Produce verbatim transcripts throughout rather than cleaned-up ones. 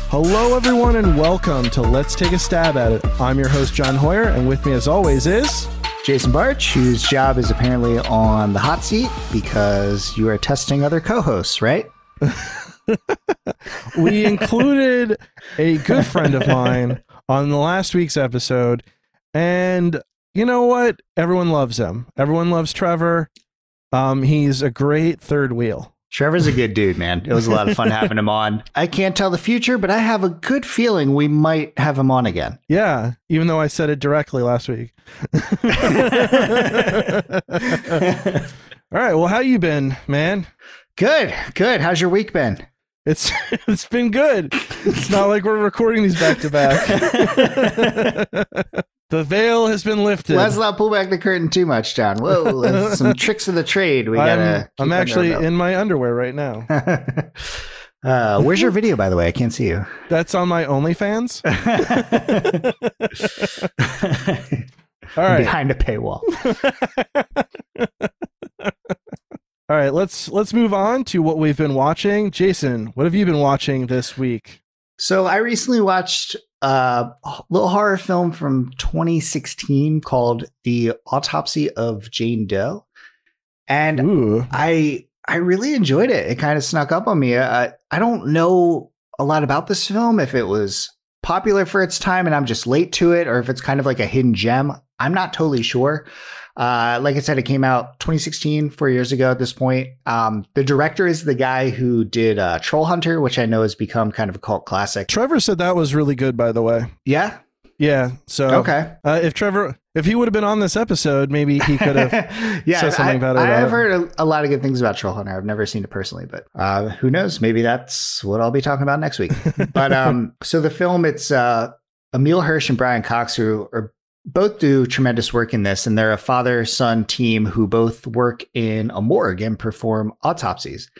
Hello, everyone, and welcome to Let's Take a Stab at It. I'm your host, John Hoyer, and with me, as always, is... Jason Barch, whose job is apparently on the hot seat because you are testing other co-hosts, right? We included a good friend of mine on the last week's episode, and you know what? Everyone loves him. Everyone loves Trevor. Um, he's a great third wheel. Trevor's a good dude, man. It was a lot of fun having him on. I can't tell the future, but I have a good feeling we might have him on again. Yeah, even though I said it directly last week. All right, well, how you been, man? Good, good. How's your week been? It's it's been good. It's not like we're recording these back to back. The veil has been lifted. Let's not pull back the curtain too much, John. Whoa, there's some tricks of the trade. We gotta. I'm, I'm actually in my underwear right now. uh, where's your video, by the way? I can't see you. That's on my OnlyFans. All right, behind a paywall. All right, let's let's move on to what we've been watching. Jason, what have you been watching this week? So I recently watched a little horror film from twenty sixteen called The Autopsy of Jane Doe. And Ooh. I I really enjoyed it. It kind of snuck up on me. I, I don't know a lot about this film, if it was popular for its time and I'm just late to it, or if it's kind of like a hidden gem. I'm not totally sure. Uh, like I said, it came out twenty sixteen, four years ago at this point. Um, the director is the guy who did uh, Troll Hunter, which I know has become kind of a cult classic. Trevor said that was really good, by the way. Yeah? Yeah. So okay. Uh, if Trevor, if he would have been on this episode, maybe he could have yeah, said something I, about it. I've about heard a, a lot of good things about Troll Hunter. I've never seen it personally, but uh, who knows? Maybe that's what I'll be talking about next week. But um, so the film, it's uh, Emile Hirsch and Brian Cox, who are both do tremendous work in this, and they're a father-son team who both work in a morgue and perform autopsies.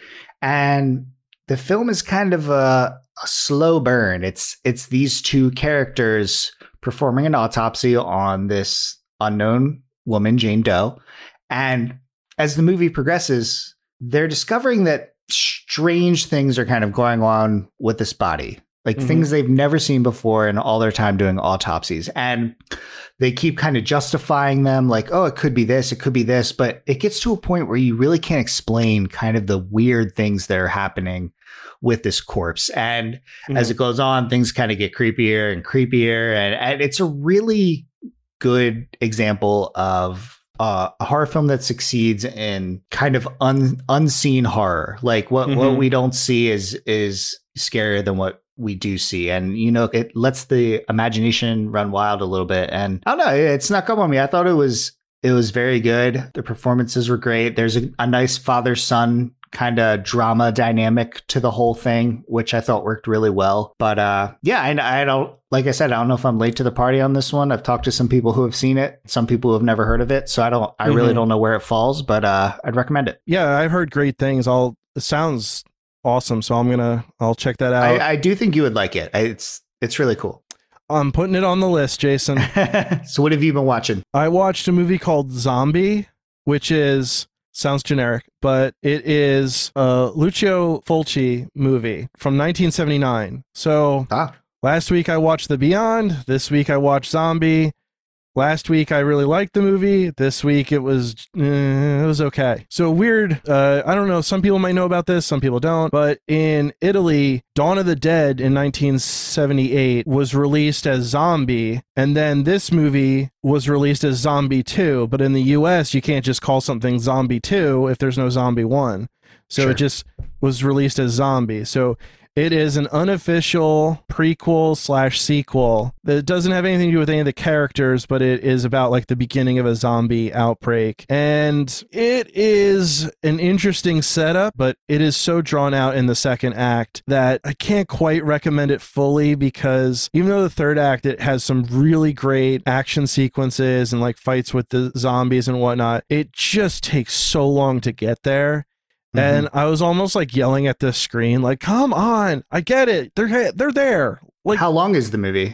And the film is kind of a, a slow burn. It's it's these two characters performing an autopsy on this unknown woman, Jane Doe. And as the movie progresses, they're discovering that strange things are kind of going on with this body. Like mm-hmm. things they've never seen before in all their time doing autopsies. And they keep kind of justifying them like, oh, it could be this, it could be this. But it gets to a point where you really can't explain kind of the weird things that are happening with this corpse. And mm-hmm. as it goes on, things kind of get creepier and creepier. And, and it's a really good example of uh, a horror film that succeeds in kind of un, unseen horror. Like what, mm-hmm. what we don't see is is scarier than what we do see. And, you know, it lets the imagination run wild a little bit. And I don't know, it snuck up on me. I thought it was, it was very good. The performances were great. There's a, a nice father-son kind of drama dynamic to the whole thing, which I thought worked really well. But uh, yeah, I, I don't, like I said, I don't know if I'm late to the party on this one. I've talked to some people who have seen it, some people who have never heard of it. So I don't, I mm-hmm. really don't know where it falls, but uh, I'd recommend it. Yeah, I've heard great things. All it sounds awesome. So I'm gonna, I'll check that out. I, I do think you would like it. I, it's, it's really cool. I'm putting it on the list, Jason. So what have you been watching? I watched a movie called Zombie, which is, sounds generic, but it is a Lucio Fulci movie from nineteen seventy-nine. So ah. last week I watched The Beyond. This week I watched Zombie. Last week I really liked the movie. This week it was eh, it was okay. So weird. Uh, I don't know. Some people might know about this. Some people don't. But in Italy, Dawn of the Dead in nineteen seventy-eight was released as Zombie, and then this movie was released as Zombie two. But in the U S, you can't just call something Zombie two if there's no Zombie one. So sure. It just was released as Zombie. So it is an unofficial prequel slash sequel that doesn't have anything to do with any of the characters, but it is about like the beginning of a zombie outbreak. And it is an interesting setup, but it is so drawn out in the second act that I can't quite recommend it fully, because even though the third act, it has some really great action sequences and like fights with the zombies and whatnot, it just takes so long to get there. Mm-hmm. And I was almost like yelling at the screen, like, come on, I get it. They're, they're there. Like, how long is the movie?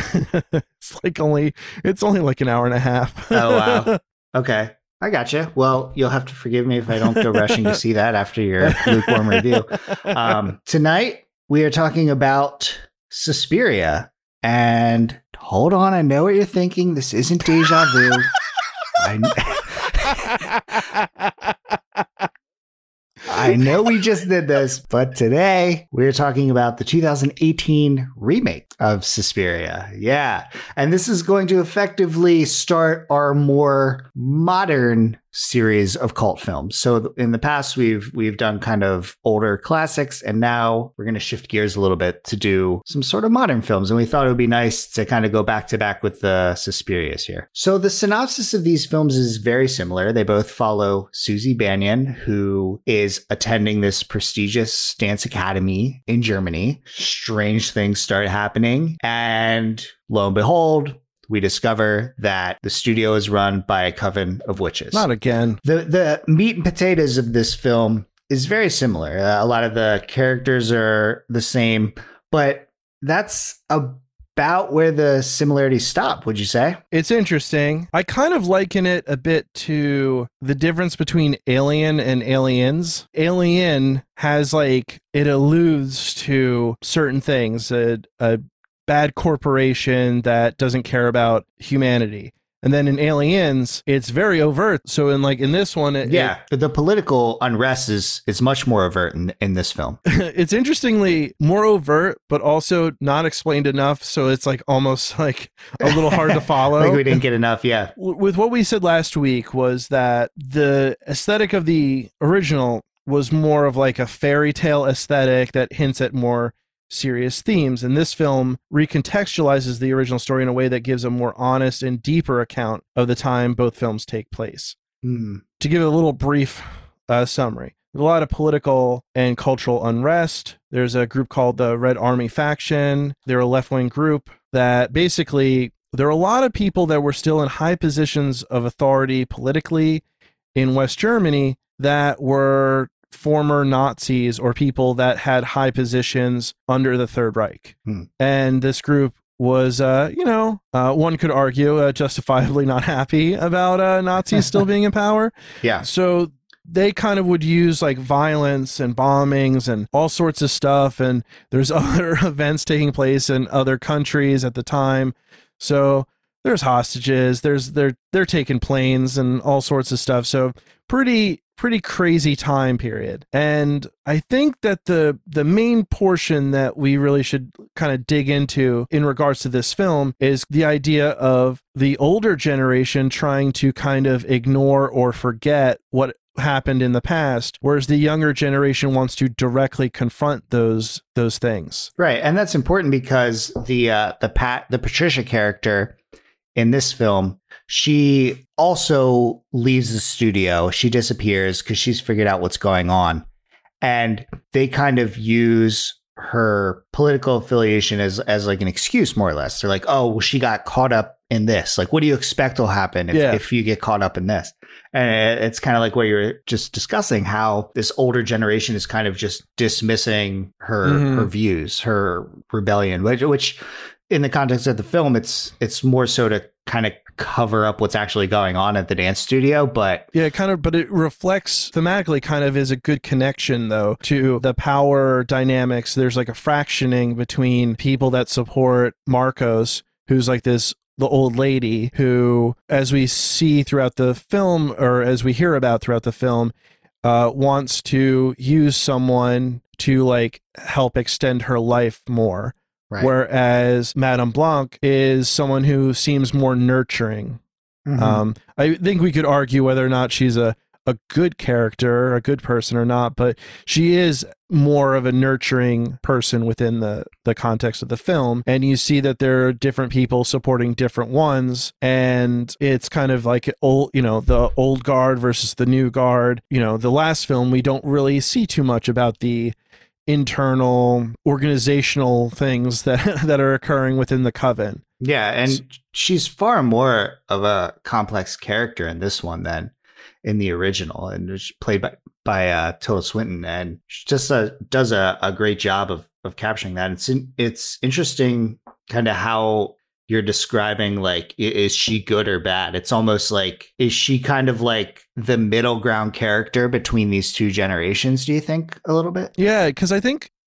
It's like only, it's only like an hour and a half. Oh, wow. Okay. I gotcha. Well, you'll have to forgive me if I don't go rushing to see that after your lukewarm review. Um, tonight, we are talking about Suspiria. And hold on, I know what you're thinking. This isn't deja vu. I, I know we just did this, but today we're talking about the two thousand eighteen remake of Suspiria. Yeah. And this is going to effectively start our more modern series of cult films. So in the past, we've we've done kind of older classics, and now we're going to shift gears a little bit to do some sort of modern films. And we thought it would be nice to kind of go back to back with the Suspirias here. So the synopsis of these films is very similar. They both follow Susie Bannion, who is attending this prestigious dance academy in Germany. Strange things start happening, and lo and behold, we discover that the studio is run by a coven of witches. Not again. The the meat and potatoes of this film is very similar. Uh, a lot of the characters are the same, but that's about where the similarities stop, would you say? It's interesting. I kind of liken it a bit to the difference between Alien and Aliens. Alien has like, it alludes to certain things, a, a bad corporation that doesn't care about humanity. And then in Aliens, it's very overt. So in like in this one, it, yeah, it, the political unrest is is much more overt in, in this film. It's interestingly more overt, but also not explained enough. So it's like almost like a little hard to follow. Like we didn't get enough. Yeah. With what we said last week was that the aesthetic of the original was more of like a fairy tale aesthetic that hints at more serious themes, and this film recontextualizes the original story in a way that gives a more honest and deeper account of the time both films take place. Mm. To give a little brief uh, summary, there's a lot of political and cultural unrest. There's a group called the Red Army Faction. They're a left-wing group that basically, there are a lot of people that were still in high positions of authority politically in West Germany that were former Nazis or people that had high positions under the Third Reich. Hmm. And this group was, uh, you know, uh, one could argue uh, justifiably not happy about uh, Nazis still being in power. Yeah. So they kind of would use like violence and bombings and all sorts of stuff. And there's other events taking place in other countries at the time. So there's hostages, there's they're they're taking planes and all sorts of stuff. So pretty pretty crazy time period. And I think that the the main portion that we really should kind of dig into in regards to this film is the idea of the older generation trying to kind of ignore or forget what happened in the past, whereas the younger generation wants to directly confront those those things. Right, and that's important because the uh, the Pat the Patricia character in this film, she also leaves the studio. She disappears because she's figured out what's going on. And they kind of use her political affiliation as, as like an excuse, more or less. They're like, oh, well, she got caught up in this. Like, what do you expect will happen if, yeah. if you get caught up in this? And it's kind of like what you were just discussing, how this older generation is kind of just dismissing her, mm-hmm. her views, her rebellion, which, which in the context of the film, it's it's more so to kind of cover up what's actually going on at the dance studio. But yeah, kind of, but it reflects thematically kind of is a good connection though to the power dynamics. There's like a fractioning between people that support Marcos, who's like this the old lady who, as we see throughout the film, or as we hear about throughout the film, uh, wants to use someone to like help extend her life more. Right. Whereas Madame Blanc is someone who seems more nurturing. Mm-hmm. Um, I think we could argue whether or not she's a, a good character, a good person or not, but she is more of a nurturing person within the, the context of the film. And you see that there are different people supporting different ones. And it's kind of like old, you know, the old guard versus the new guard. You know, the last film, we don't really see too much about the internal organizational things that that are occurring within the coven. Yeah, and so, she's far more of a complex character in this one than in the original, and she's played by by uh, Tilda Swinton, and she just uh, does a, a great job of of capturing that. It's in, it's interesting, kind of how you're describing, like, is she good or bad? It's almost like, is she kind of like the middle ground character between these two generations, do you think, a little bit? Yeah, because I think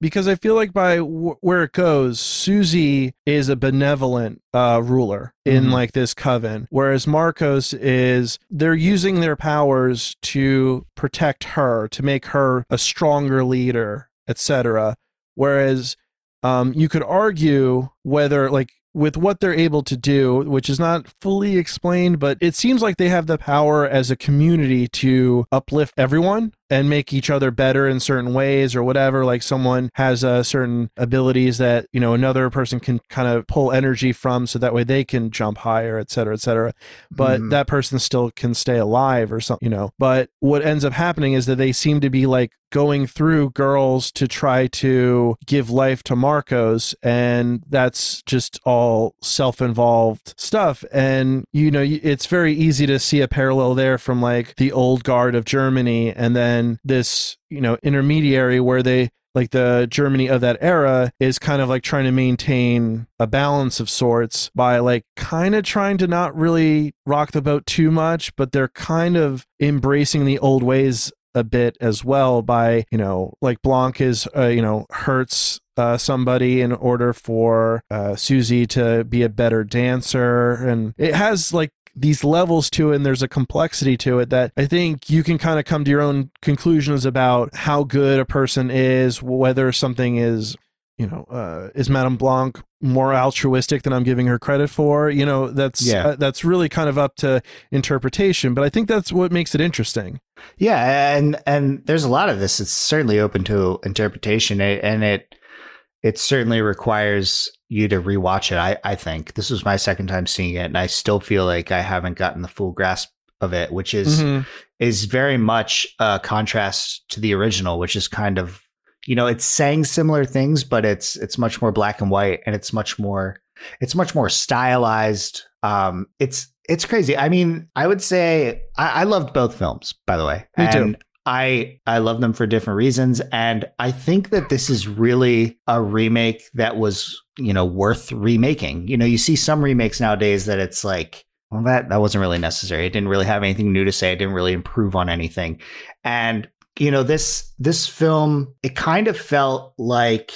because I feel like by w- where it goes, Susie is a benevolent uh, ruler in mm-hmm. like this coven, whereas Marcos is, they're using their powers to protect her, to make her a stronger leader, et cetera. Whereas um, you could argue whether, like, with what they're able to do, which is not fully explained, but it seems like they have the power as a community to uplift everyone and make each other better in certain ways or whatever. Like someone has uh, certain abilities that, you know, another person can kind of pull energy from, so that way they can jump higher, et cetera, et cetera. But mm. that person still can stay alive or something, you know. But what ends up happening is that they seem to be like going through girls to try to give life to Marcos, and that's just all self-involved stuff. And, you know, it's very easy to see a parallel there from like the old guard of Germany, and then this, you know, intermediary where they, like the Germany of that era is kind of like trying to maintain a balance of sorts by like kind of trying to not really rock the boat too much, but they're kind of embracing the old ways a bit as well by, you know, like Blanc is, uh, you know, hurts uh, somebody in order for uh, Susie to be a better dancer. And it has like these levels to it, and there's a complexity to it that I think you can kind of come to your own conclusions about how good a person is, whether something is, you know, uh, is Madame Blanc more altruistic than I'm giving her credit for? You know, that's yeah. uh, that's really kind of up to interpretation, but I think that's what makes it interesting. Yeah, and and there's a lot of this. It's certainly open to interpretation, and it it certainly requires you to rewatch it. I, I think this was my second time seeing it, and I still feel like I haven't gotten the full grasp of it, which is mm-hmm. is very much a contrast to the original, which is kind of, you know, it's saying similar things, but it's it's much more black and white, and it's much more it's much more stylized. Um, it's it's crazy. I mean, I would say I, I loved both films, by the way. Me and too. I I love them for different reasons, and I think that this is really a remake that was, you know, worth remaking. You know, you see some remakes nowadays that it's like, well, that that wasn't really necessary. It didn't really have anything new to say. It didn't really improve on anything. And you know, this this film, it kind of felt like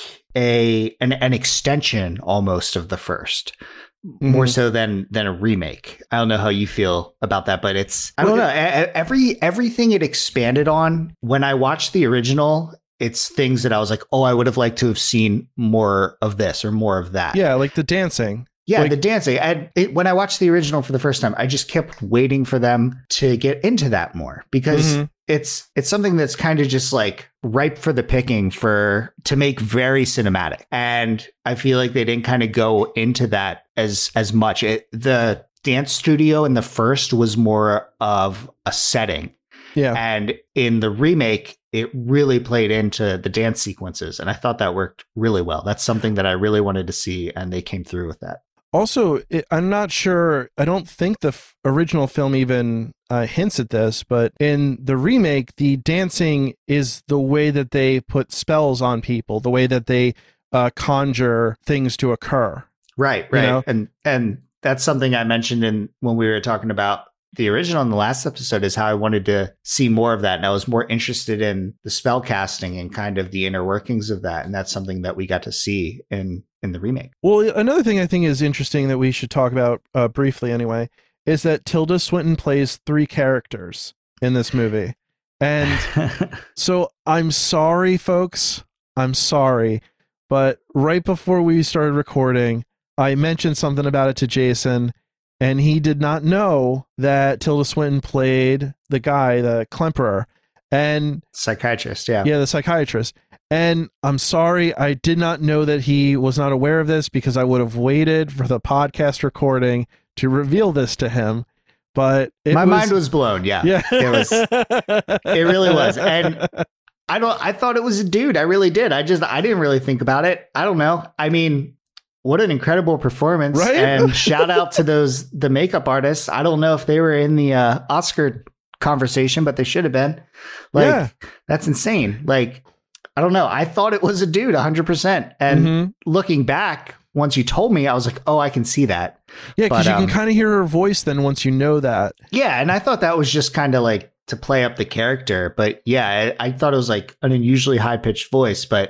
a an, an extension almost of the first. Mm-hmm. More so than than a remake. I don't know how you feel about that, but it's I don't know. Every everything it expanded on, when I watched the original, it's things that I was like, oh, I would have liked to have seen more of this or more of that. Yeah, like the dancing. Yeah, like, the dancing. And it, when I watched the original for the first time, I just kept waiting for them to get into that more, because mm-hmm. it's it's something that's kind of just like ripe for the picking for to make very cinematic. And I feel like they didn't kind of go into that as as much. It, the dance studio in the first was more of a setting. Yeah. And in the remake, it really played into the dance sequences. And I thought that worked really well. That's something that I really wanted to see, and they came through with that. Also, it, I'm not sure, I don't think the f- original film even uh, hints at this, but in the remake, the dancing is the way that they put spells on people, the way that they uh, conjure things to occur. Right, right. You know? And and that's something I mentioned in when we were talking about the original in the last episode, is how I wanted to see more of that. And I was more interested in the spell casting and kind of the inner workings of that. And that's something that we got to see in in the remake. Well, another thing I think is interesting that we should talk about uh, briefly anyway, is that Tilda Swinton plays three characters in this movie. And so I'm sorry, folks. I'm sorry. But right before we started recording, I mentioned something about it to Jason, and he did not know that Tilda Swinton played the guy, the Klemperer. And psychiatrist, yeah. Yeah, the psychiatrist. And I'm sorry, I did not know that he was not aware of this, because I would have waited for the podcast recording to reveal this to him. But it my was, mind was blown. Yeah, yeah, it was. It really was. And I don't. I thought it was a dude. I really did. I just. I didn't really think about it. I don't know. I mean, what an incredible performance! Right? And shout out to those the makeup artists. I don't know if they were in the uh, Oscar conversation, but they should have been. Like, yeah. That's insane. Like, I don't know. I thought it was a dude one hundred percent. And mm-hmm. looking back, once you told me, I was like, oh, I can see that. Yeah, because you um, can kind of hear her voice then once you know that. Yeah, and I thought that was just kind of like to play up the character. But yeah, I, I thought it was like an unusually high-pitched voice. But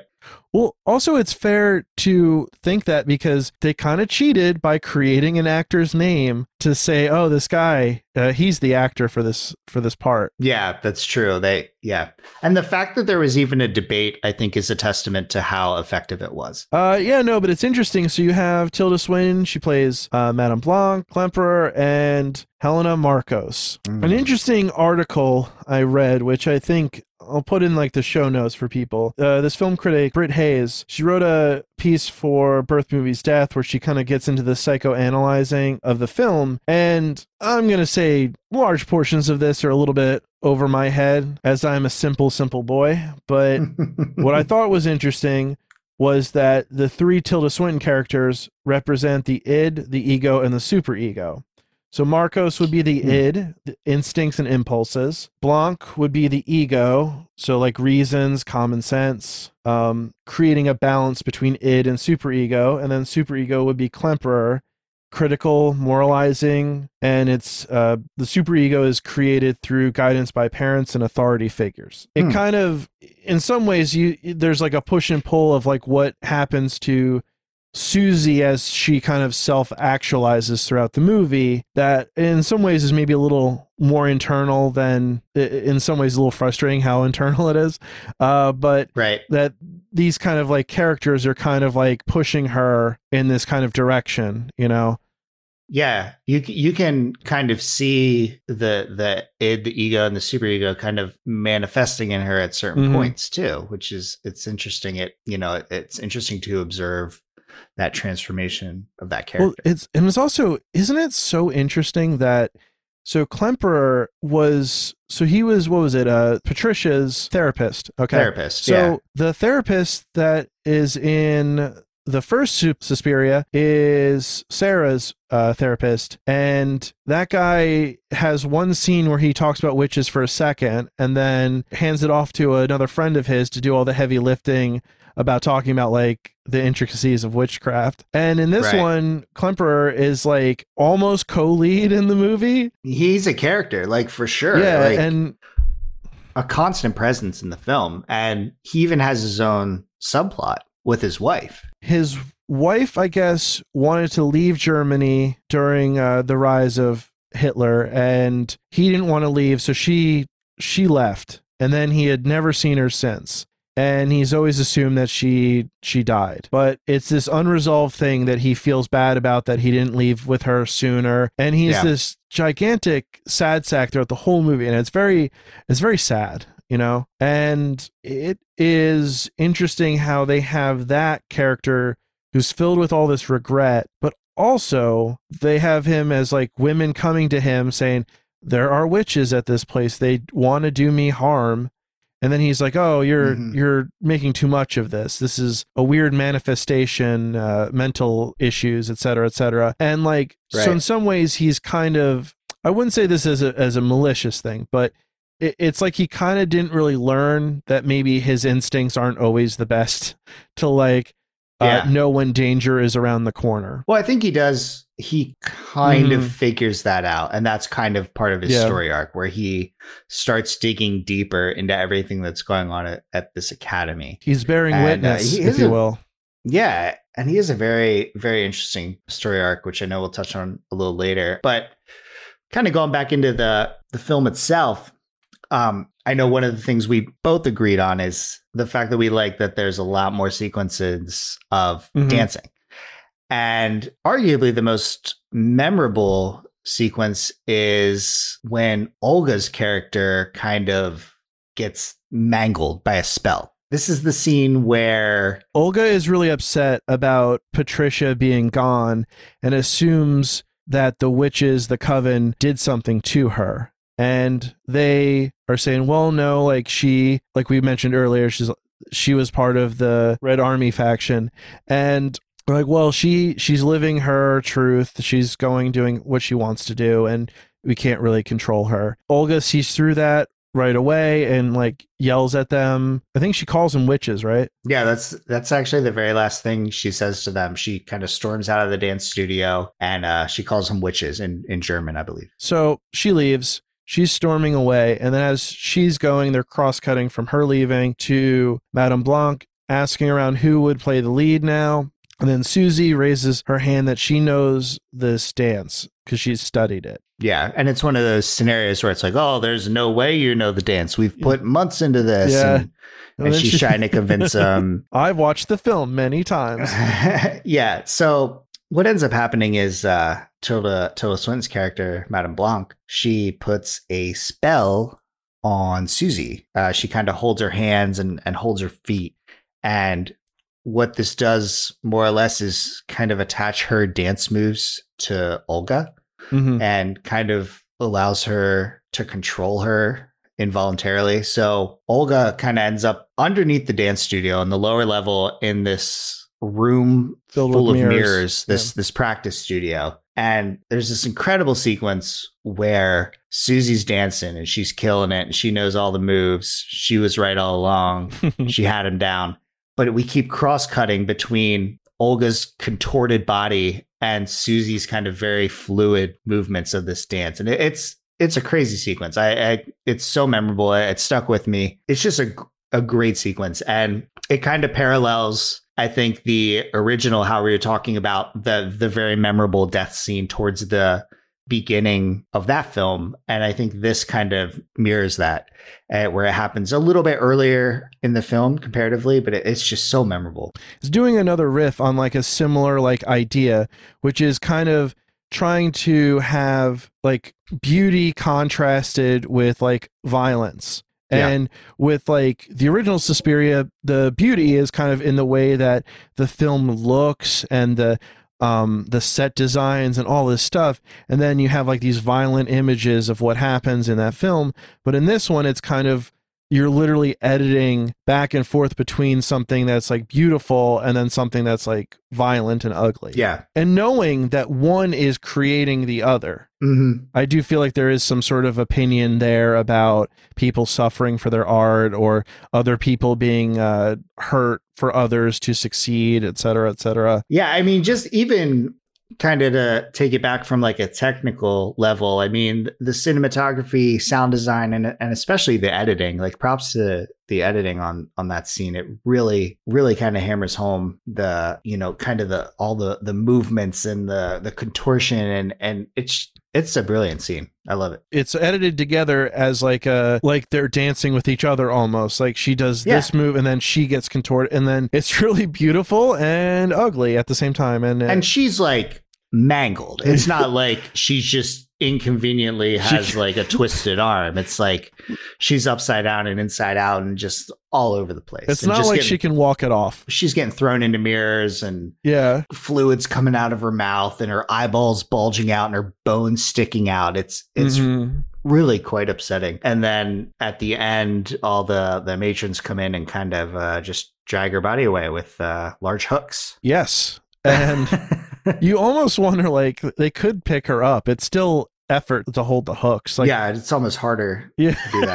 Well, also it's fair to think that because they kind of cheated by creating an actor's name to say, "Oh, this guy, uh, he's the actor for this for this part." Yeah, that's true. They yeah, and the fact that there was even a debate, I think, is a testament to how effective it was. Uh, yeah, no, but it's interesting. So you have Tilda Swinton; she plays uh, Madame Blanc, Klemperer, and Helena Markos. Mm. An interesting article I read, which I think I'll put in like the show notes for people. Uh, this film critic, Britt Hayes, she wrote a piece for Birth Movies Death where she kind of gets into the psychoanalyzing of the film. And I'm going to say large portions of this are a little bit over my head as I'm a simple, simple boy. But what I thought was interesting was that the three Tilda Swinton characters represent the id, the ego, and the superego. So Markos would be the mm. id, the instincts and impulses. Blanc would be the ego, so like reasons, common sense, um, creating a balance between id and superego. And then superego would be Klemperer, critical, moralizing, and it's uh, the superego is created through guidance by parents and authority figures. It mm. kind of, in some ways, you there's like a push and pull of like what happens to Susie as she kind of self-actualizes throughout the movie, that in some ways is maybe a little more internal than, in some ways a little frustrating how internal it is, uh, but right. that these kind of like characters are kind of like pushing her in this kind of direction, you know? Yeah, you you can kind of see the the id, the ego, and the superego kind of manifesting in her at certain mm-hmm. points too, which is it's interesting. It you know it, it's interesting to observe that transformation of that character. Well, it's and it's also, isn't it so interesting that so Klemperer was so he was what was it uh Patricia's therapist. Okay, therapist. So yeah. the therapist that is in the first Suspiria is Sarah's uh, therapist, and that guy has one scene where he talks about witches for a second and then hands it off to another friend of his to do all the heavy lifting about talking about like the intricacies of witchcraft. And in this right. one, Klemperer is like almost co-lead in the movie. He's a character, like for sure. Yeah, like, and a constant presence in the film. And he even has his own subplot with his wife. His wife, I guess, wanted to leave Germany during uh, the rise of Hitler, and he didn't want to leave, so she she left. And then he had never seen her since. And he's always assumed that she she died. But it's this unresolved thing that he feels bad about, that he didn't leave with her sooner. And he's yeah. this gigantic sad sack throughout the whole movie. And it's very it's very sad, you know? And it is interesting how they have that character who's filled with all this regret, but also they have him as like women coming to him saying, there are witches at this place. They want to do me harm. And then he's like, "Oh, you're mm-hmm. you're making too much of this. This is a weird manifestation, uh, mental issues, et cetera, et cetera." And like, right. so in some ways, he's kind of, I wouldn't say this as a as a malicious thing, but it, it's like he kind of didn't really learn that maybe his instincts aren't always the best to like uh, yeah. know when danger is around the corner. Well, I think he does. He kind mm-hmm. of figures that out. And that's kind of part of his yeah. story arc, where he starts digging deeper into everything that's going on at, at this academy. He's bearing and, witness, uh, he if you a, will. Yeah. And he has a very, very interesting story arc, which I know we'll touch on a little later. But kind of going back into the, the film itself, um, I know one of the things we both agreed on is the fact that we like that there's a lot more sequences of mm-hmm. dancing. And arguably the most memorable sequence is when Olga's character kind of gets mangled by a spell. This is the scene where Olga is really upset about Patricia being gone and assumes that the witches, the coven, did something to her. And they are saying, well, no, like she, like we mentioned earlier, she's she was part of the Red Army faction. And we're like, well, she she's living her truth. She's going, doing what she wants to do, and we can't really control her. Olga sees through that right away and like yells at them. I think she calls them witches, right? Yeah, that's that's actually the very last thing she says to them. She kind of storms out of the dance studio and uh, she calls them witches in, in German, I believe. So she leaves. She's storming away, and then as she's going, they're cross-cutting from her leaving to Madame Blanc asking around who would play the lead now. And then Susie raises her hand that she knows this dance because she's studied it. Yeah. And it's one of those scenarios where it's like, oh, there's no way you know the dance. We've put months into this. Yeah. And, and, and she's she, trying to convince them. I've watched the film many times. Yeah. So what ends up happening is uh, Tilda, Tilda Swinton's character, Madame Blanc, she puts a spell on Susie. Uh, she kind of holds her hands and, and holds her feet. And what this does more or less is kind of attach her dance moves to Olga mm-hmm. and kind of allows her to control her involuntarily. So Olga kind of ends up underneath the dance studio on the lower level in this room Filled full of mirrors, mirrors this, yeah. this practice studio. And there's this incredible sequence where Susie's dancing and she's killing it. And she knows all the moves. She was right all along. She had him down. But we keep cross-cutting between Olga's contorted body and Susie's kind of very fluid movements of this dance. And it, it's it's a crazy sequence. I, I It's so memorable. It stuck with me. It's just a, a great sequence. And it kind of parallels, I think, the original, how we were talking about the the very memorable death scene towards the beginning of that film. And I think this kind of mirrors that, uh, where it happens a little bit earlier in the film comparatively, but it, it's just so memorable. It's doing another riff on like a similar like idea, which is kind of trying to have like beauty contrasted with like violence. And yeah. with like the original Suspiria, the beauty is kind of in the way that the film looks and the um the set designs and all this stuff, and then you have like these violent images of what happens in that film. But in this one, it's kind of, you're literally editing back and forth between something that's like beautiful and then something that's like violent and ugly. Yeah. And knowing that one is creating the other. Mm-hmm. I do feel like there is some sort of opinion there about people suffering for their art or other people being uh, hurt for others to succeed, et cetera, et cetera. Yeah. I mean, just even kind of to take it back from like a technical level, I mean, the cinematography, sound design, and and especially the editing, like props to the editing on on that scene. It really, really kind of hammers home the, you know, kind of the all the the movements and the the contortion, and and it's it's a brilliant scene. I love it. It's edited together as like a like they're dancing with each other almost. Like she does yeah. this move and then she gets contorted, and then it's really beautiful and ugly at the same time. And and she's like mangled. It's not like she's just inconveniently has like a twisted arm. It's like she's upside down and inside out and just all over the place. It's and not just like getting, she can walk it off. She's getting thrown into mirrors and yeah, fluids coming out of her mouth and her eyeballs bulging out and her bones sticking out. It's it's mm-hmm. really quite upsetting. And then at the end, all the the matrons come in and kind of uh, just drag her body away with uh, large hooks. Yes. And you almost wonder, like, they could pick her up. It's still effort to hold the hooks. Like, yeah, it's almost harder yeah. to do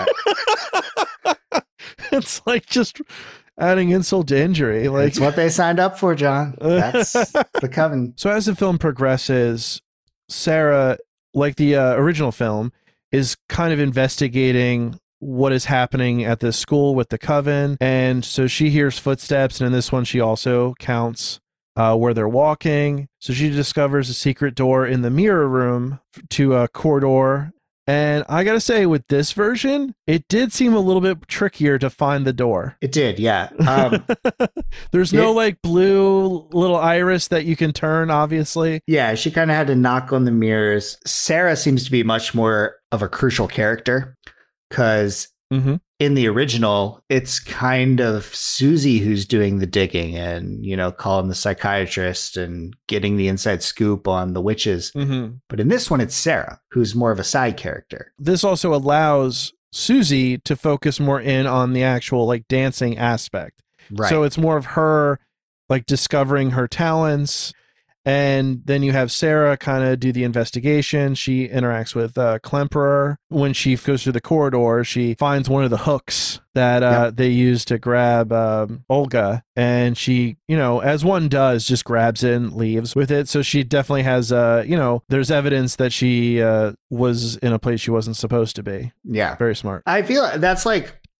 that. It's like just adding insult to injury. Like, it's what they signed up for, John. That's the coven. So as the film progresses, Sarah, like the uh, original film, is kind of investigating what is happening at this school with the coven. And so she hears footsteps, and in this one, she also counts Uh, where they're walking. So she discovers a secret door in the mirror room to a corridor. And I gotta say, with this version, it did seem a little bit trickier to find the door. It did, yeah. Um, There's no it, like blue little iris that you can turn, obviously. Yeah, she kind of had to knock on the mirrors. Sarah seems to be much more of a crucial character because mm-hmm. in the original, it's kind of Susie who's doing the digging and, you know, calling the psychiatrist and getting the inside scoop on the witches. Mm-hmm. But in this one, it's Sarah, who's more of a side character. This also allows Susie to focus more in on the actual like dancing aspect. Right. So it's more of her like discovering her talents. And then you have Sarah kind of do the investigation. She interacts with uh, Klemperer. When she goes through the corridor, she finds one of the hooks that uh, yep. they use to grab um, Olga. And she, you know, as one does, just grabs it and leaves with it. So she definitely has, uh, you know, there's evidence that she uh, was in a place she wasn't supposed to be. Yeah. Very smart. I feel that's like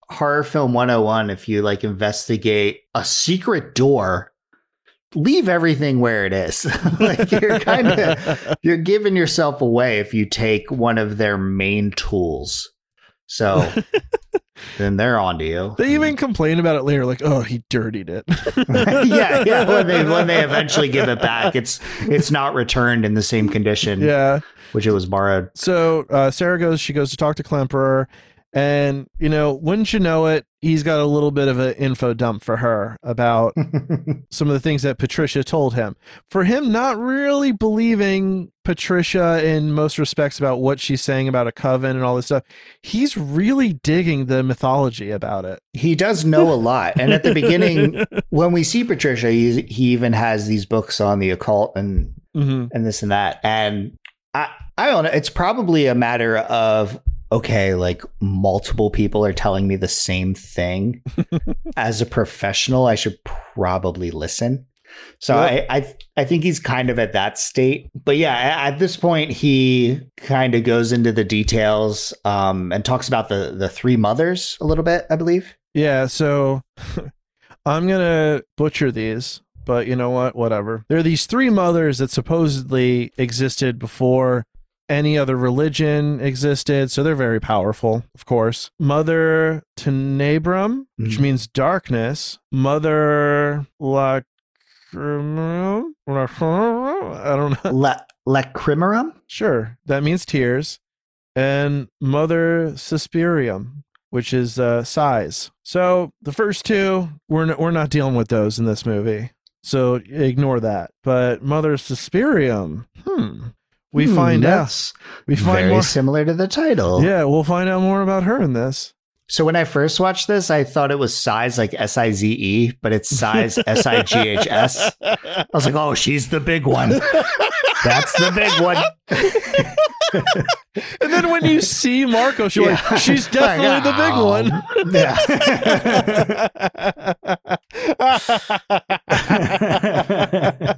horror film one oh one, if you like investigate a secret door, leave everything where it is. Like you're kind of you're giving yourself away if you take one of their main tools. So then they're onto you. They even complain about it later, like, "Oh, he dirtied it." yeah, yeah. When they when they eventually give it back, it's it's not returned in the same condition. Yeah, which it was borrowed. So uh, Sarah goes. She goes to talk to Klemperer. And, you know, wouldn't you know it, he's got a little bit of an info dump for her about some of the things that Patricia told him. For him not really believing Patricia in most respects about what she's saying about a coven and all this stuff, he's really digging the mythology about it. He does know a lot. And at the beginning, when we see Patricia, he, he even has these books on the occult and mm-hmm. and this and that. And I, I don't know, it's probably a matter of, okay, like multiple people are telling me the same thing. As a professional, I should probably listen. So yep. I, I I think he's kind of at that state. But yeah, at this point, he kind of goes into the details um, and talks about the, the three mothers a little bit, I believe. Yeah, so I'm going to butcher these. But you know what? Whatever. There are these three mothers that supposedly existed before any other religion existed, so they're very powerful, of course. Mother Tenebrum, mm-hmm. which means darkness. Mother Lacrimarum? I don't know. La- Lacrimarum? Sure, that means tears. And Mother Suspirium, which is uh, sighs. So the first two, we're n- we're not dealing with those in this movie, so ignore that. But Mother Suspirium, hmm... We hmm, find out. We find very more similar to the title. Yeah, we'll find out more about her in this. So when I first watched this, I thought it was size like S I Z E, but it's size S I G H S. I was like, oh, she's the big one. That's the big one. And then when you see Marcos, you're yeah. like, she's definitely the big one. Yeah.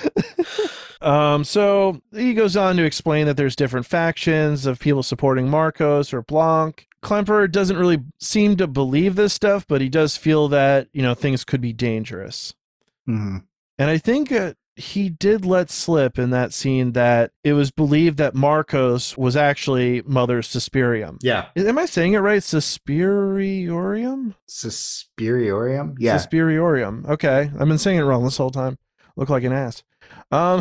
Um, so he goes on to explain that there's different factions of people supporting Marcos or Blanc. Klemperer doesn't really seem to believe this stuff, but he does feel that, you know, things could be dangerous. Mm-hmm. And I think uh, he did let slip in that scene that it was believed that Marcos was actually Mother Suspirium. Yeah. Am I saying it right? Suspiriorium? Suspiriorium? Yeah. Suspiriorium. Okay. I've been saying it wrong this whole time. Look like an ass. Um,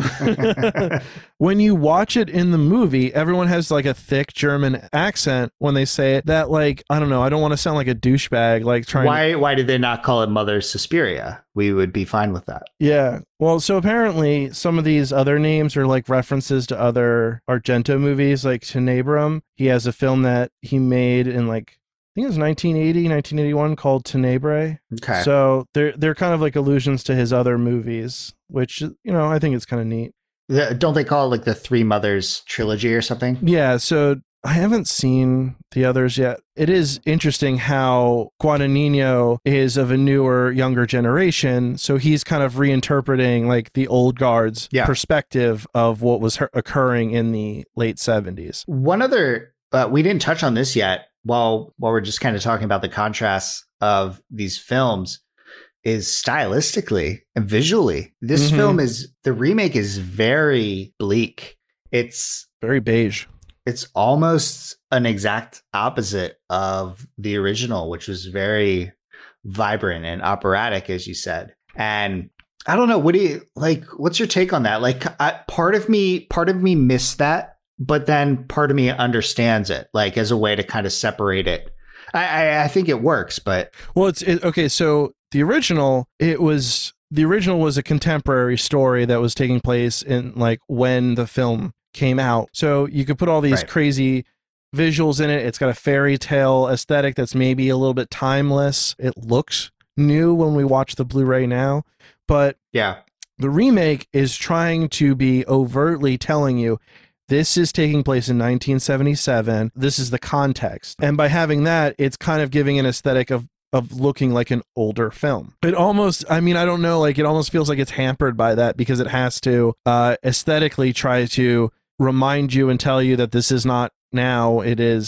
when you watch it in the movie, everyone has like a thick German accent when they say it. That like, I don't know. I don't want to sound like a douchebag. Like trying. Why? To... Why did they not call it Mother Suspiria? We would be fine with that. Yeah. Well, so apparently some of these other names are like references to other Argento movies, like Tenebrum. He has a film that he made in like, I think it was nineteen eighty, nineteen eighty-one called Tenebrae. Okay. So they're they're kind of like allusions to his other movies, which, you know, I think it's kind of neat. Don't they call it like the Three Mothers trilogy or something? Yeah. So I haven't seen the others yet. It is interesting how Guadagnino is of a newer, younger generation. So he's kind of reinterpreting like the old guard's yeah. perspective of what was occurring in the late seventies. One other, uh, we didn't touch on this yet. While while we're just kind of talking about the contrasts of these films, is stylistically and visually, this mm-hmm. film is, the remake is very bleak. It's very beige. It's almost an exact opposite of the original, which was very vibrant and operatic, as you said. And I don't know, what do you like? What's your take on that? Like, I, part of me, part of me missed that. But then part of me understands it, like as a way to kind of separate it. I, I, I think it works, but well, it's it, okay. So the original, it was the original was a contemporary story that was taking place in like when the film came out. So you could put all these right. crazy visuals in it. It's got a fairy tale aesthetic that's maybe a little bit timeless. It looks new when we watch the Blu-ray now, but yeah, the remake is trying to be overtly telling you, this is taking place in nineteen seventy-seven. This is the context. And by having that, it's kind of giving an aesthetic of of looking like an older film. It almost, I mean, I don't know, like it almost feels like it's hampered by that because it has to uh, aesthetically try to remind you and tell you that this is not now, it is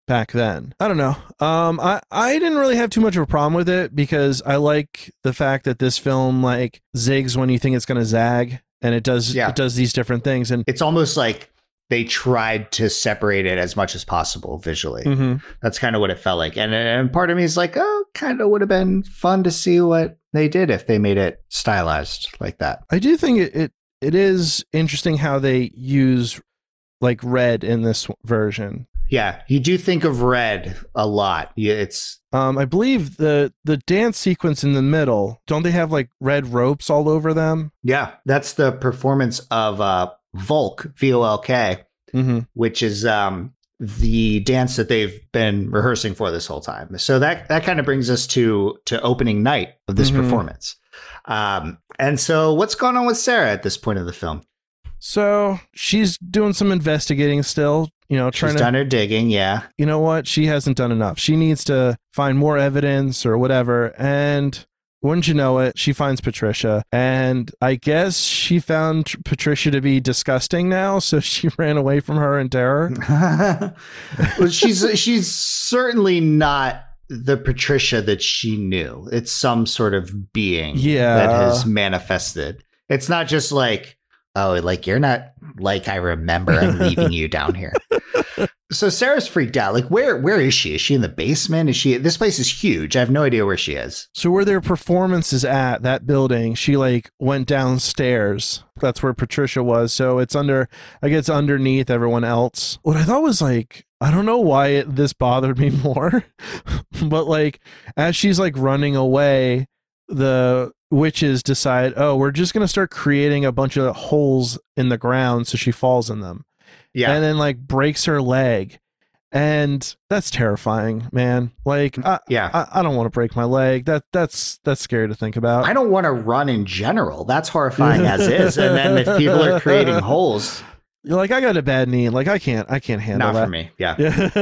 back then. I don't know. Um, I, I didn't really have too much of a problem with it because I like the fact that this film like zigs when you think it's going to zag, and it does yeah. it does these different things. And it's almost like they tried to separate it as much as possible visually. Mm-hmm. That's kind of what it felt like. And, and part of me is like, oh, kind of would have been fun to see what they did if they made it stylized like that. I do think it, it, it is interesting how they use like red in this version. Yeah, you do think of red a lot. Yeah, it's um I believe the the dance sequence in the middle, don't they have like red ropes all over them? Yeah, that's the performance of uh Volk, V O L K, mm-hmm. which is um the dance that they've been rehearsing for this whole time. So that that kind of brings us to to opening night of this mm-hmm. performance. Um and so what's going on with Sarah at this point of the film? So she's doing some investigating still, you know, trying she's to done her digging. Yeah. You know what? She hasn't done enough. She needs to find more evidence or whatever. And wouldn't you know it, she finds Patricia. And I guess she found Patricia to be disgusting now. So she ran away from her in terror. Well, she's, she's certainly not the Patricia that she knew. It's some sort of being yeah. that has manifested. It's not just like, oh, like, you're not like I remember. I'm leaving you down here. So Sarah's freaked out. Like, where where is she? Is she in the basement? Is she? This place is huge. I have no idea where she is. So where their performance is at, that building, she like went downstairs. That's where Patricia was. So it's under, I guess, underneath everyone else. What I thought was like, I don't know why it, this bothered me more, but like as she's like running away, the witches decide, oh, we're just going to start creating a bunch of holes in the ground so she falls in them. Yeah. And then like breaks her leg. And that's terrifying, man. Like, I, yeah, I, I don't want to break my leg. That that's that's scary to think about. I don't want to run in general. That's horrifying as is. And then if people are creating holes. You're like, I got a bad knee. Like, I can't, I can't handle Not that. for me. Yeah.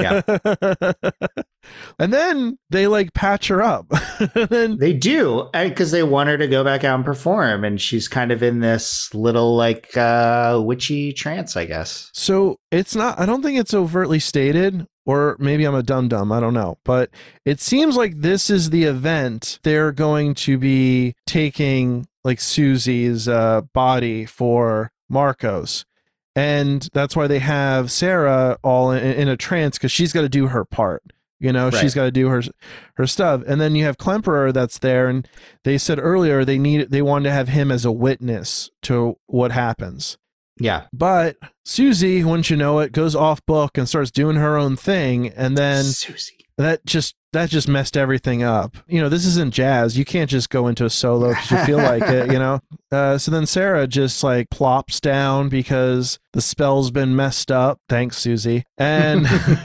Yeah. And then they like patch her up. then, they do, because they want her to go back out and perform. And she's kind of in this little like uh, witchy trance, I guess. So it's not, I don't think it's overtly stated, or maybe I'm a dum-dum. I don't know. But it seems like this is the event they're going to be taking like Susie's uh, body for Marcos. And that's why they have Sarah all in, in a trance, because she's got to do her part. You know, right. She's got to do her her stuff. And then you have Klemperer that's there. And they said earlier they need they wanted to have him as a witness to what happens. Yeah. But Susie, wouldn't you know it, goes off book and starts doing her own thing. And then Susie. that just that just messed everything up. You know, this isn't jazz. You can't just go into a solo because you feel like it, you know? Uh, so then Sarah just like plops down because the spell's been messed up. Thanks, Susie. And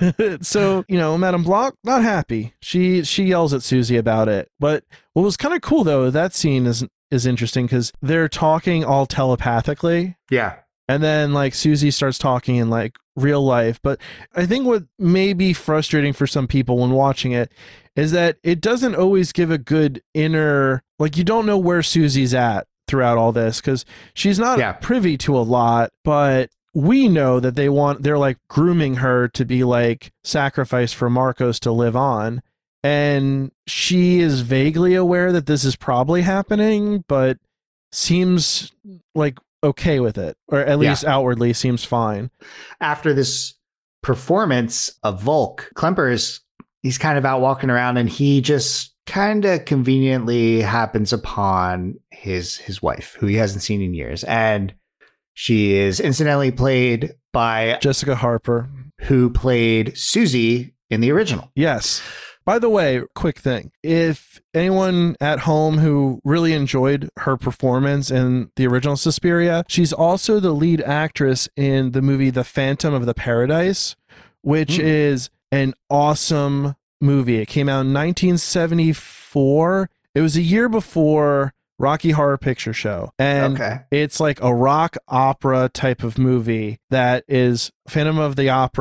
so, you know, Madame Blanc, not happy. She she yells at Susie about it. But what was kind of cool, though, that scene is is interesting because they're talking all telepathically. Yeah. And then like Susie starts talking in like real life. But I think what may be frustrating for some people when watching it is that it doesn't always give a good inner, like you don't know where Susie's at throughout all this because she's not yeah. privy to a lot, but we know that they want, they're like grooming her to be like sacrificed for Marcos to live on. And she is vaguely aware that this is probably happening, but seems like okay with it, or at least yeah. outwardly seems fine. After this performance of Volk, Klemperer is he's kind of out walking around, and he just kind of conveniently happens upon his his wife, who he hasn't seen in years, and she is incidentally played by Jessica Harper, who played Susie in the original. Yes. By the way, quick thing. If anyone at home who really enjoyed her performance in the original Suspiria, she's also the lead actress in the movie The Phantom of the Paradise, which mm. is an awesome movie. It came out in nineteen seventy-four. It was a year before Rocky Horror Picture Show. And okay. it's like a rock opera type of movie that is Phantom of the Opera,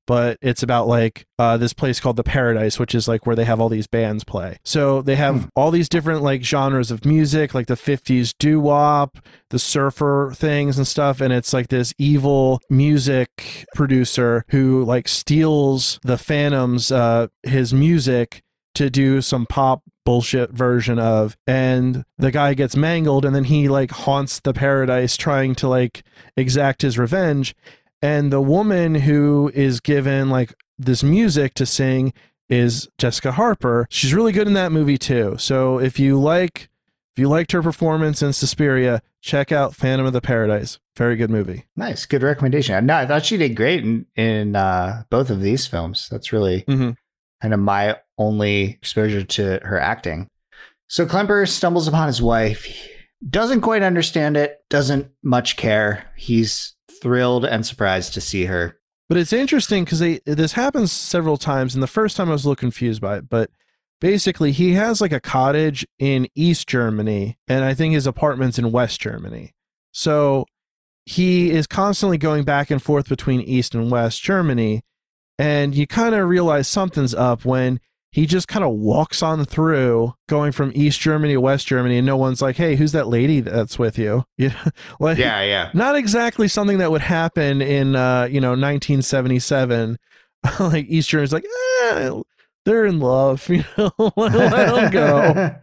but it's about like uh, this place called the Paradise, which is like where they have all these bands play. So they have mm. all these different like genres of music, like the fifties doo-wop, the surfer things and stuff. And it's like this evil music producer who like steals the Phantom's, uh, his music to do some pop bullshit version of, and the guy gets mangled, and then he like haunts the Paradise trying to like exact his revenge. And the woman who is given like this music to sing is Jessica Harper. She's really good in that movie too. So if you like, if you liked her performance in Suspiria, check out Phantom of the Paradise. Very good movie. Nice. Good recommendation. No, I thought she did great in, in uh, both of these films. That's really mm-hmm. kind of my only exposure to her acting. So Klemper stumbles upon his wife. He doesn't quite understand it, doesn't much care. He's thrilled and surprised to see her. But it's interesting because this happens several times, and the first time I was a little confused by it, but basically he has like a cottage in East Germany, and I think his apartment's in West Germany. So he is constantly going back and forth between East and West Germany, and you kind of realize something's up when he just kind of walks on through, going from East Germany to West Germany, and no one's like, hey, who's that lady that's with you? You know, like, yeah, yeah. Not exactly something that would happen in, uh, you know, nineteen seventy-seven. Like, East Germany's like, eh, they're in love, you know, let them go.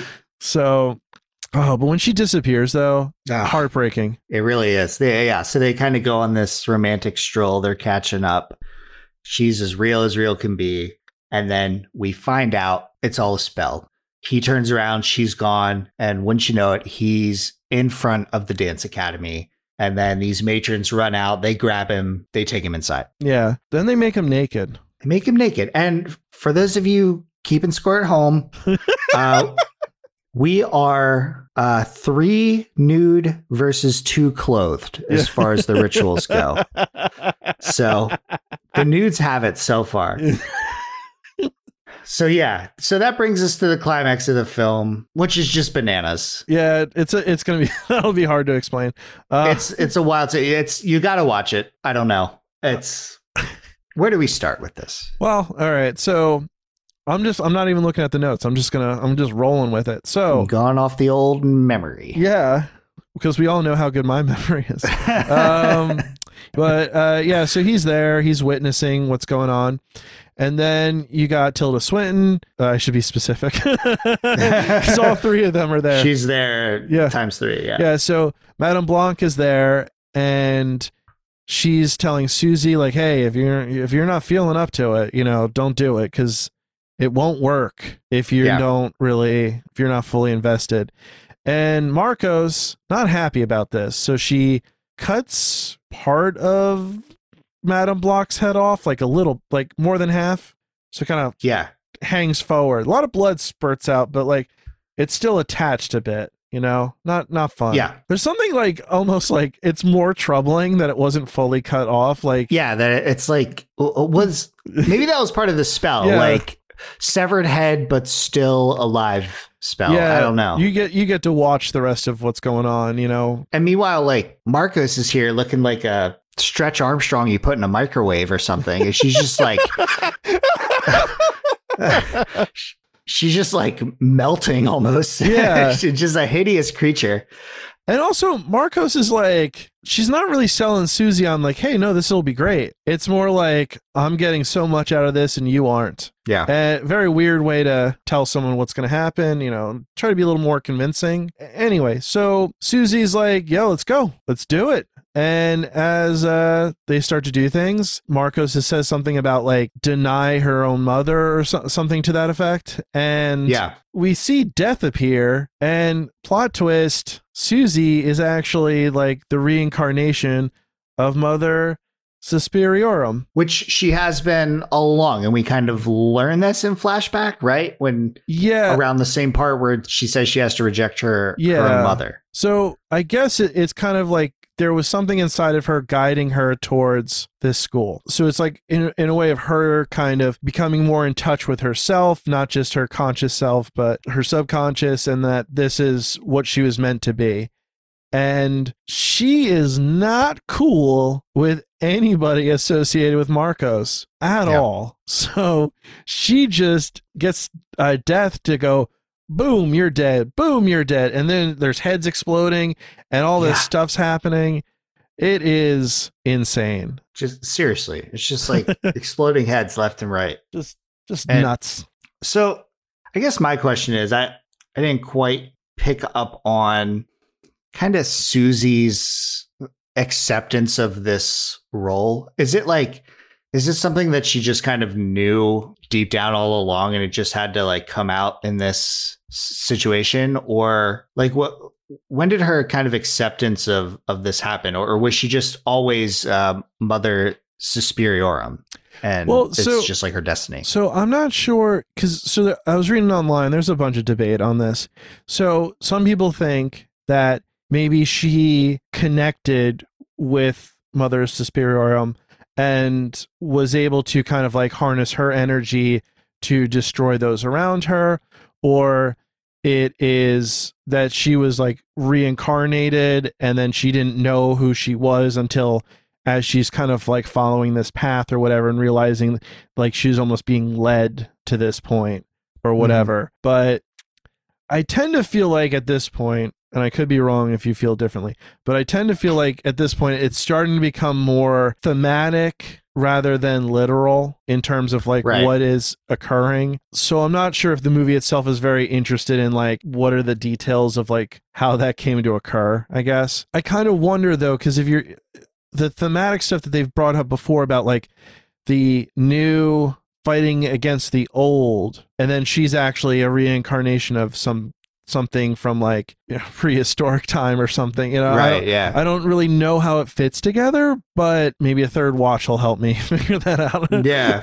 So, oh, but when she disappears, though, oh, heartbreaking. It really is. They, yeah, so they kind of go on this romantic stroll. They're catching up. She's as real as real can be. And then we find out it's all a spell. He turns around, she's gone, and wouldn't you know it, he's in front of the dance academy. And then these matrons run out, they grab him, they take him inside. Yeah, then they make him naked. They make him naked. And for those of you keeping score at home, uh, we are uh, three nude versus two clothed as far as the rituals go. So the nudes have it so far. So yeah, so that brings us to the climax of the film, which is just bananas. Yeah, it's a, it's gonna be that'll be hard to explain. Uh, it's it's a wild. It's you got to watch it. I don't know. It's where do we start with this? Well, all right. So I'm just I'm not even looking at the notes. I'm just gonna I'm just rolling with it. So I'm gone off the old memory. Yeah, because we all know how good my memory is. um, but uh, yeah, so he's there. He's witnessing what's going on. And then you got Tilda Swinton. Uh, I should be specific. Because all three of them are there. She's there yeah. times three, yeah. Yeah, so Madame Blanc is there, and she's telling Susie, like, hey, if you're if you're not feeling up to it, you know, don't do it, because it won't work if you yeah. don't really, if you're not fully invested. And Marcos, not happy about this. So she cuts part of Madame Blanc's head off, like a little, like more than half. So kind of yeah hangs forward. A lot of blood spurts out, but like it's still attached a bit, you know, not not fun. Yeah, there's something like almost like it's more troubling that it wasn't fully cut off. Like yeah, that it's like was maybe that was part of the spell, yeah. like severed head but still alive spell. Yeah, I don't know. You get you get to watch the rest of what's going on, you know. And meanwhile, like Marcos is here looking like a Stretch Armstrong you put in a microwave or something. And she's just like she's just like melting almost. Yeah. She's just a hideous creature. And also Marcos is like, she's not really selling Susie on like, hey, no, this will be great. It's more like, I'm getting so much out of this and you aren't. Yeah. And very weird way to tell someone what's going to happen, you know, try to be a little more convincing. Anyway, so Susie's like, yo, let's go. Let's do it. And as uh, they start to do things, Marcos says something about like deny her own mother or so- something to that effect. And yeah. we see Death appear, and plot twist, Susie is actually like the reincarnation of Mother Suspiriorum, which she has been all along. And we kind of learn this in flashback, right? When yeah, around the same part where she says she has to reject her, yeah. her own mother. So I guess it, it's kind of like there was something inside of her guiding her towards this school. So it's like in, in a way of her kind of becoming more in touch with herself, not just her conscious self, but her subconscious, and that this is what she was meant to be. And she is not cool with anybody associated with Marcos at yeah. all. So she just gets uh, Death to go, boom, you're dead. Boom, you're dead. And then there's heads exploding and all this yeah. stuff's happening. It is insane. Just seriously. It's just like exploding heads left and right. Just just and nuts. So I guess my question is, I, I didn't quite pick up on kind of Susie's acceptance of this role. Is it like, is this something that she just kind of knew deep down all along and it just had to like come out in this situation? Or like what, when did her kind of acceptance of, of this happen? Or, or was she just always um, Mother Suspiriorum? And well, it's so, just like her destiny. So I'm not sure, because so there, I was reading online, there's a bunch of debate on this. So some people think that maybe she connected with Mother Suspiriorum and was able to kind of like harness her energy to destroy those around her, or it is that she was like reincarnated and then she didn't know who she was until as she's kind of like following this path or whatever and realizing like she's almost being led to this point or whatever. Mm. But I tend to feel like at this point, and I could be wrong if you feel differently, but I tend to feel like at this point it's starting to become more thematic rather than literal in terms of like right. what is occurring. So I'm not sure if the movie itself is very interested in like what are the details of like how that came to occur, I guess. I kind of wonder though, because if you're the thematic stuff that they've brought up before about like the new fighting against the old, and then she's actually a reincarnation of some something from like you know, prehistoric time or something, you know. Right, I yeah. I don't really know how it fits together, but maybe a third watch will help me figure that out. Yeah.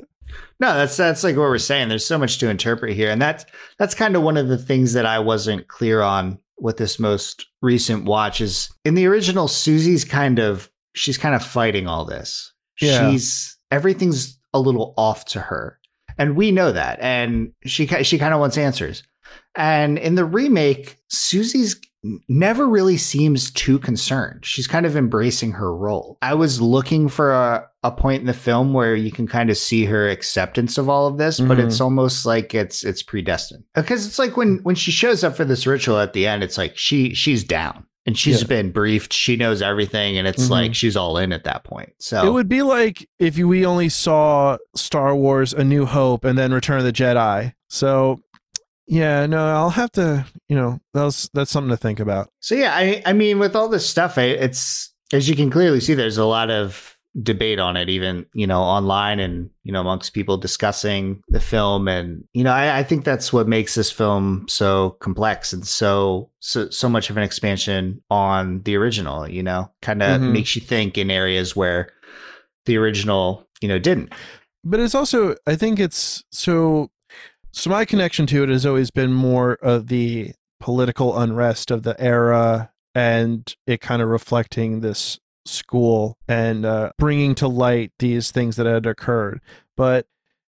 No, that's that's like what we're saying. There's so much to interpret here, and that's that's kind of one of the things that I wasn't clear on with this most recent watch. Is in the original, Susie's kind of she's kind of fighting all this. Yeah. She's everything's a little off to her, and we know that, and she she kind of wants answers. And in the remake, Susie's never really seems too concerned. She's kind of embracing her role. I was looking for a, a point in the film where you can kind of see her acceptance of all of this, mm-hmm. but it's almost like it's it's predestined. Because it's like when when she shows up for this ritual at the end, it's like she she's down. And she's yeah. been briefed. She knows everything. And it's mm-hmm. like she's all in at that point. So it would be like if we only saw Star Wars A New Hope and then Return of the Jedi. So yeah, no, I'll have to, you know, that's that's something to think about. So yeah, I I mean, with all this stuff, it's as you can clearly see, there's a lot of debate on it, even, you know, online and, you know, amongst people discussing the film. And, you know, I, I think that's what makes this film so complex and so, so, so much of an expansion on the original, you know, kind of mm-hmm. makes you think in areas where the original, you know, didn't. But it's also, I think it's so, so my connection to it has always been more of the political unrest of the era and it kind of reflecting this school and uh, bringing to light these things that had occurred. But